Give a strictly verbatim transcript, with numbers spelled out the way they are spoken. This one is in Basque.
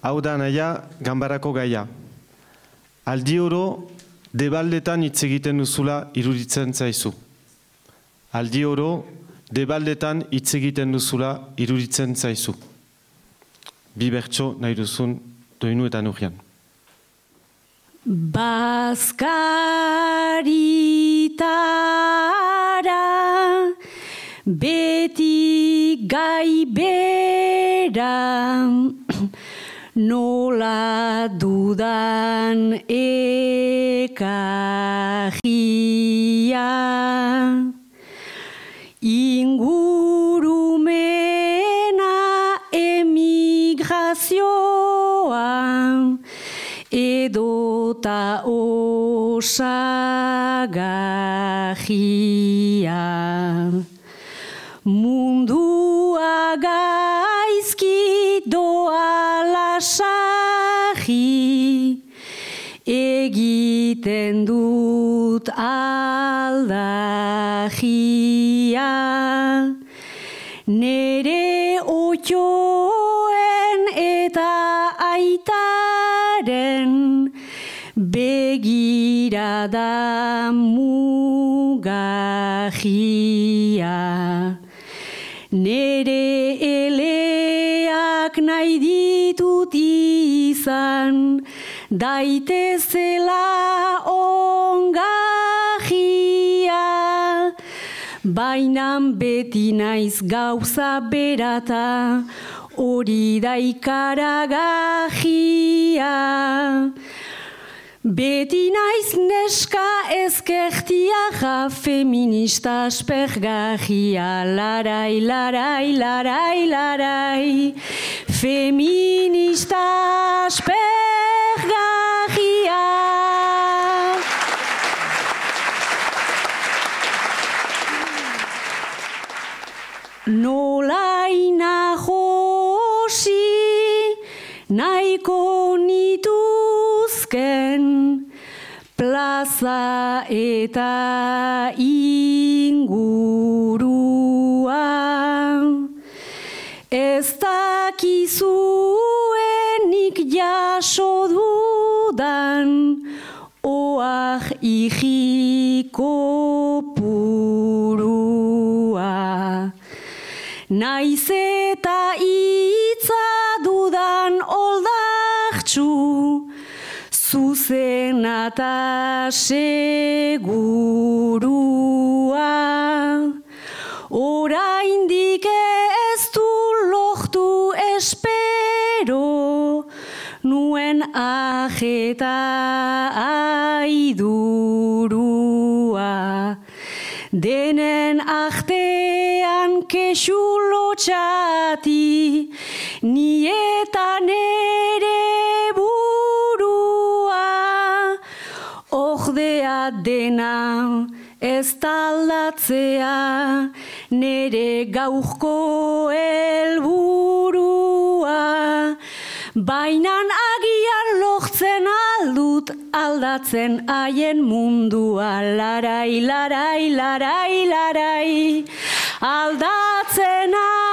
hau da naia ganbarako gaia. Aldi oro, debaldetan hitz egiten duzula iruditzen zaizu. Aldi oro, debaldetan hitz egiten duzula iruditzen zaizu. Bi bertso nahi duzun doinu eta nurrian. Bazkaritara beti gai bera nola dudan ekarria ingurumena emigrazioa edota osagarria mundua gaizki doa lasarri egiten dut aldarria nere otioen eta aitaren begirada mugarria nere eleak nahi ditut izan daitezela ongarria bainan beti naiz gauza berata hori da ikaragarria beti naiz neska ezkertiaga feminista aspergarria larai, larai, larai, larai feminista aspergarria nola inahosi nahiko nituzken plaza eta ingurua ez dakizuenik jaso dudan oar igiko purua naiz eta hitza dudan oldartsu zuzena eta segurua oraindik ez du lortu espero nuen ajeta aidurua denen artean kexu lotxati ni eta nere burua ordea dena ez taldatzea nere gaurko helburua bainan agian lortzen aldut aldatzen haien mundua larai, larai, larai, larai aldatzen